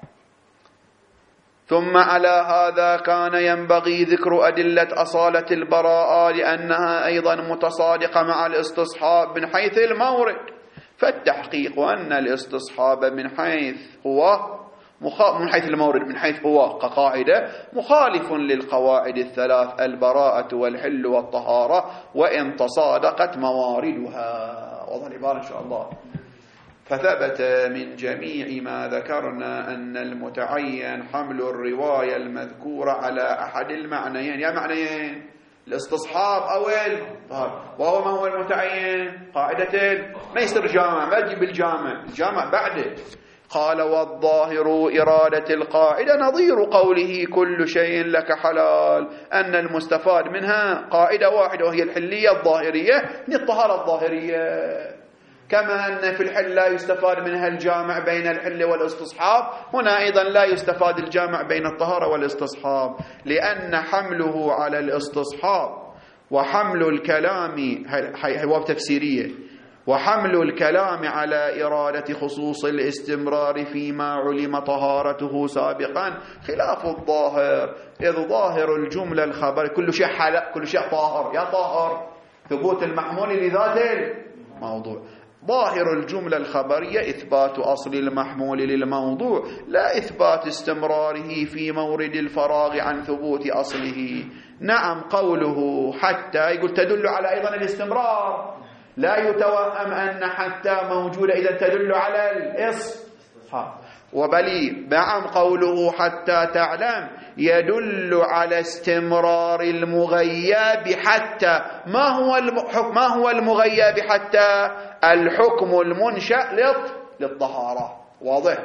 S1: ثم على هذا كان ينبغي ذكر أدلة أصالة البراءة لأنها أيضا متصادقة مع الاستصحاب من حيث المورد، فالتحقيق أن الاستصحاب من حيث المورد من حيث هو كقاعدة مخالف للقواعد الثلاث البراءة والحل والطهارة وإن تصادقت مواردها. وضع العبارة إن شاء الله. فثبت من جميع ما ذكرنا أن المتعين حمل الرواية المذكورة على أحد المعنيين، يا معنيين الاستصحاب أو الطهارة. وهو ما هو المتعين؟ قاعدة ما يصير جامع، ما تجيب الجامع بعده. قال والظاهر إرادة القاعدة نظير قوله كل شيء لك حلال، أن المستفاد منها قاعدة واحدة وهي الحلية الظاهرية من الطهارة الظاهرية، كما أن في الحل لا يستفاد منها الجامع بين الحل والاستصحاب، هنا أيضا لا يستفاد الجامع بين الطهارة والاستصحاب، لأن حمله على الاستصحاب وحمل الكلام هو تفسيرية، وحمل الكلام على إرادة خصوص الاستمرار فيما علم طهارته سابقا خلاف الظاهر، إذ ظاهر الجملة الخبر كل شيء حلال كل شيء طاهر، يا طاهر ثبوت المحمول لذات الموضوع. ظاهر الجملة الخبرية إثبات أصل المحمول للموضوع لا إثبات استمراره في مورد الفراغ عن ثبوت أصله. نعم قوله حتى يقول تدل على أيضا الاستمرار، لا يتوهم أن حتى موجودة إذا تدل على الإصحاب، وبلي نعم قوله حتى تعلم يدل على استمرار المغياب حتى. ما هو المغياب حتى؟ الحكم المنشأ للطهارة. واضح؟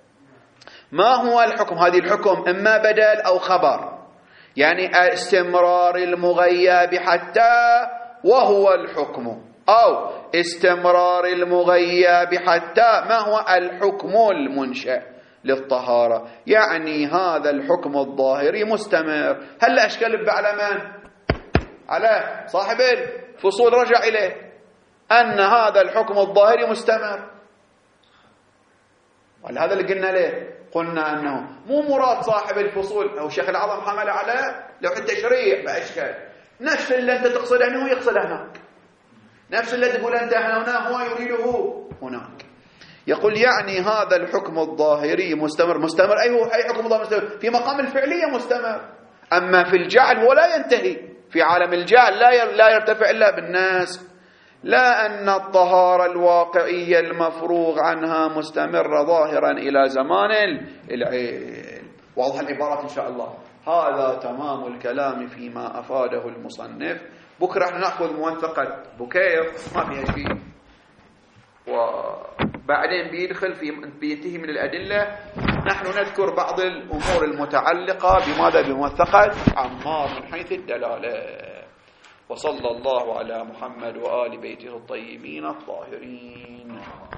S1: ما هو الحكم؟ هذه الحكم إما بدل أو خبر، يعني استمرار المغياب حتى وهو الحكم. أو استمرار المغيب حتى ما هو الحكم المنشأ للطهارة، يعني هذا الحكم الظاهري مستمر. هل أشكال على من؟ على صاحب الفصول رجع إليه أن هذا الحكم الظاهري مستمر. ولهذا اللي قلنا ليه، قلنا أنه مو مراد صاحب الفصول أو الشيخ الأعظم حمل على لوح التشريع بأشكال، نفس اللي أنت تقصده هنا هو يقصده هناك، نفس اللي تقول أنت هنا هو يريده هناك. يقول يعني هذا الحكم الظاهري مستمر. أي حكم ظاهري مستمر؟ في مقام الفعلية مستمر، أما في الجعل هو لا ينتهي. في عالم الجعل لا يرتفع إلا بالناس، لا أن الطهارة الواقعية المفروغ عنها مستمرة ظاهرا إلى زمان العلم. واضح العبارات إن شاء الله. هذا تمام الكلام فيما أفاده المصنف. بكرة احنا نأخذ موثقة بكير ما فيها شيء، وبعدين بينتهي من الأدلة. نحن نذكر بعض الأمور المتعلقة بماذا؟ بموثقة عمار من حيث الدلالة. وصلى الله على محمد وآل بيته الطيبين الطاهرين.